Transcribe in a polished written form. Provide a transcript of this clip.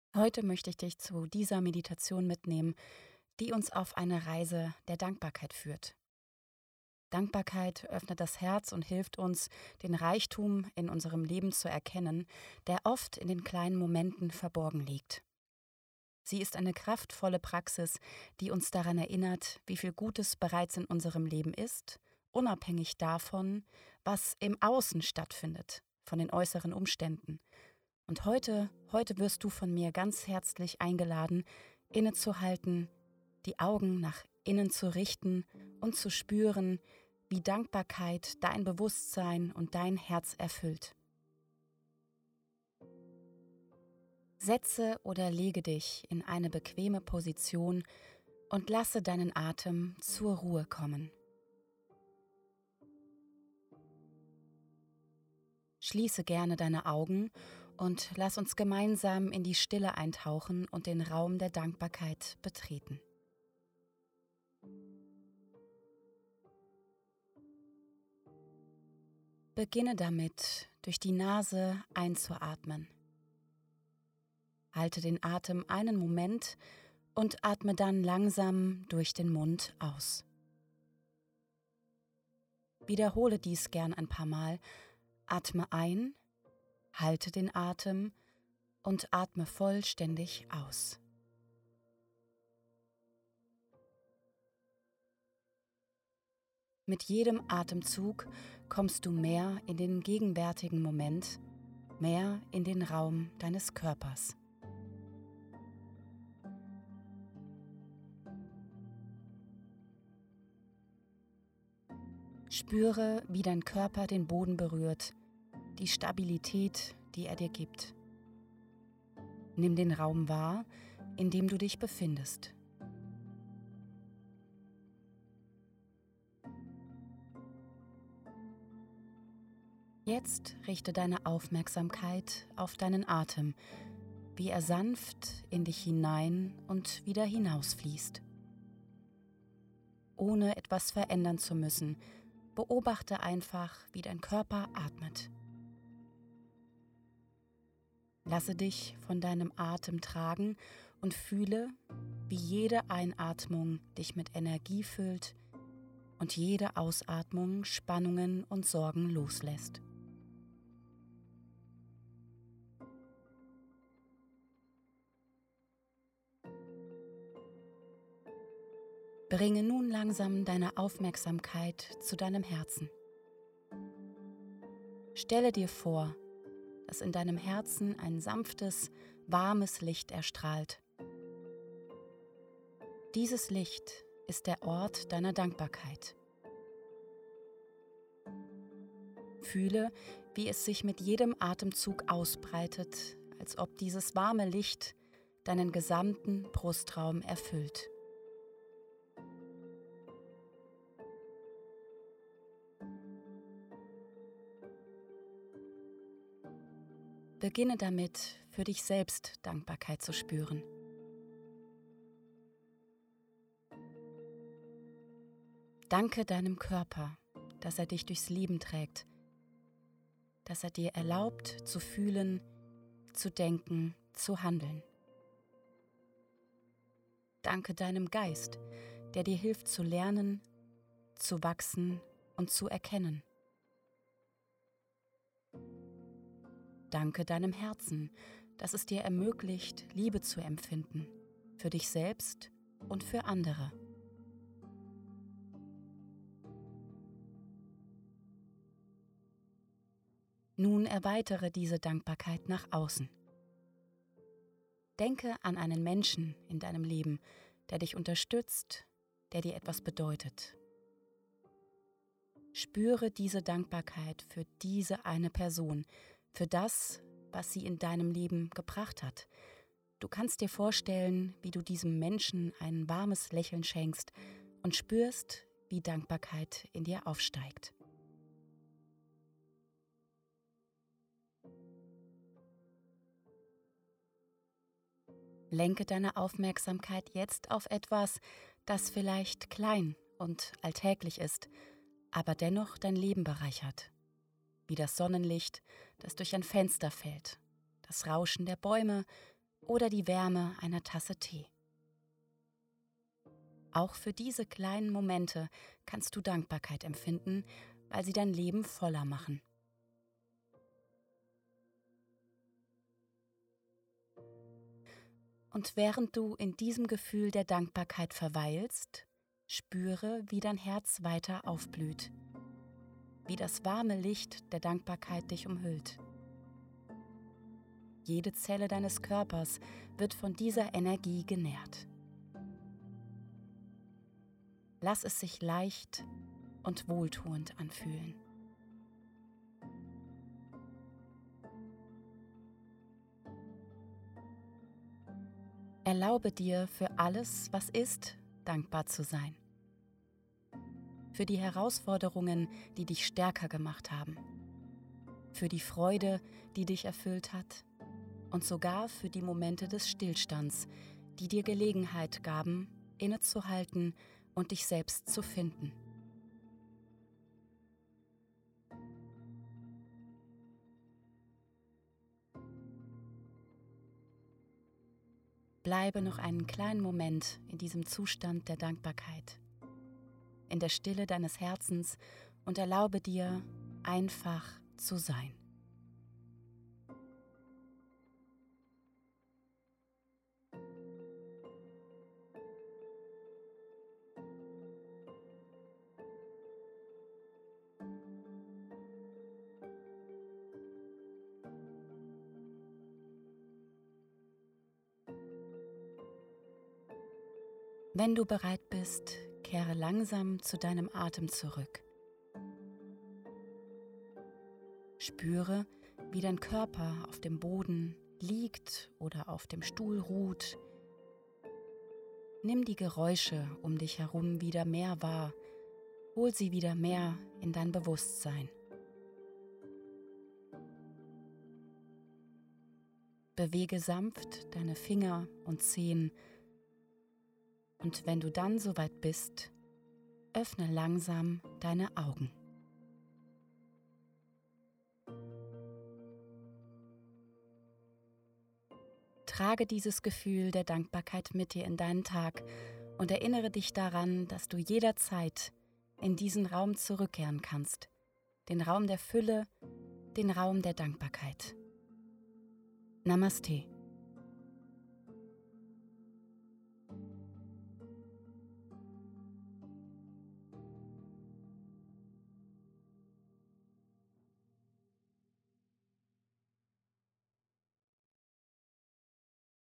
Heute möchte ich dich zu dieser Meditation mitnehmen, die uns auf eine Reise der Dankbarkeit führt. Dankbarkeit öffnet das Herz und hilft uns, den Reichtum in unserem Leben zu erkennen, der oft in den kleinen Momenten verborgen liegt. Sie ist eine kraftvolle Praxis, die uns daran erinnert, wie viel Gutes bereits in unserem Leben ist, unabhängig davon, was im Außen stattfindet, von den äußeren Umständen. Und heute wirst du von mir ganz herzlich eingeladen, innezuhalten, die Augen nach innen zu richten und zu spüren, wie Dankbarkeit dein Bewusstsein und dein Herz erfüllt. Setze oder lege dich in eine bequeme Position und lasse deinen Atem zur Ruhe kommen. Schließe gerne deine Augen und lass uns gemeinsam in die Stille eintauchen und den Raum der Dankbarkeit betreten. Beginne damit, durch die Nase einzuatmen. Halte den Atem einen Moment und atme dann langsam durch den Mund aus. Wiederhole dies gern ein paar Mal. Atme ein, halte den Atem und atme vollständig aus. Mit jedem Atemzug kommst du mehr in den gegenwärtigen Moment, mehr in den Raum deines Körpers. Spüre, wie dein Körper den Boden berührt, die Stabilität, die er dir gibt. Nimm den Raum wahr, in dem du dich befindest. Jetzt richte deine Aufmerksamkeit auf deinen Atem, wie er sanft in dich hinein und wieder hinausfließt. Ohne etwas verändern zu müssen, beobachte einfach, wie dein Körper atmet. Lasse dich von deinem Atem tragen und fühle, wie jede Einatmung dich mit Energie füllt und jede Ausatmung Spannungen und Sorgen loslässt. Bringe nun langsam deine Aufmerksamkeit zu deinem Herzen. Stelle dir vor, dass in deinem Herzen ein sanftes, warmes Licht erstrahlt. Dieses Licht ist der Ort deiner Dankbarkeit. Fühle, wie es sich mit jedem Atemzug ausbreitet, als ob dieses warme Licht deinen gesamten Brustraum erfüllt. Beginne damit, für dich selbst Dankbarkeit zu spüren. Danke deinem Körper, dass er dich durchs Leben trägt, dass er dir erlaubt, zu fühlen, zu denken, zu handeln. Danke deinem Geist, der dir hilft zu lernen, zu wachsen und zu erkennen. Danke deinem Herzen, das es dir ermöglicht, Liebe zu empfinden, für dich selbst und für andere. Nun erweitere diese Dankbarkeit nach außen. Denke an einen Menschen in deinem Leben, der dich unterstützt, der dir etwas bedeutet. Spüre diese Dankbarkeit für diese eine Person, für das, was sie in deinem Leben gebracht hat. Du kannst dir vorstellen, wie du diesem Menschen ein warmes Lächeln schenkst und spürst, wie Dankbarkeit in dir aufsteigt. Lenke deine Aufmerksamkeit jetzt auf etwas, das vielleicht klein und alltäglich ist, aber dennoch dein Leben bereichert. Wie das Sonnenlicht, das durch ein Fenster fällt, das Rauschen der Bäume oder die Wärme einer Tasse Tee. Auch für diese kleinen Momente kannst du Dankbarkeit empfinden, weil sie dein Leben voller machen. Und während du in diesem Gefühl der Dankbarkeit verweilst, spüre, wie dein Herz weiter aufblüht, wie das warme Licht der Dankbarkeit dich umhüllt. Jede Zelle deines Körpers wird von dieser Energie genährt. Lass es sich leicht und wohltuend anfühlen. Erlaube dir, für alles, was ist, dankbar zu sein. Für die Herausforderungen, die dich stärker gemacht haben. Für die Freude, die dich erfüllt hat. Und sogar für die Momente des Stillstands, die dir Gelegenheit gaben, innezuhalten und dich selbst zu finden. Bleibe noch einen kleinen Moment in diesem Zustand der Dankbarkeit, in der Stille deines Herzens und erlaube dir, einfach zu sein. Wenn du bereit bist, kehre langsam zu deinem Atem zurück. Spüre, wie dein Körper auf dem Boden liegt oder auf dem Stuhl ruht. Nimm die Geräusche um dich herum wieder mehr wahr. Hol sie wieder mehr in dein Bewusstsein. Bewege sanft deine Finger und Zehen. Und wenn du dann soweit bist, öffne langsam deine Augen. Trage dieses Gefühl der Dankbarkeit mit dir in deinen Tag und erinnere dich daran, dass du jederzeit in diesen Raum zurückkehren kannst. Den Raum der Fülle, den Raum der Dankbarkeit. Namaste.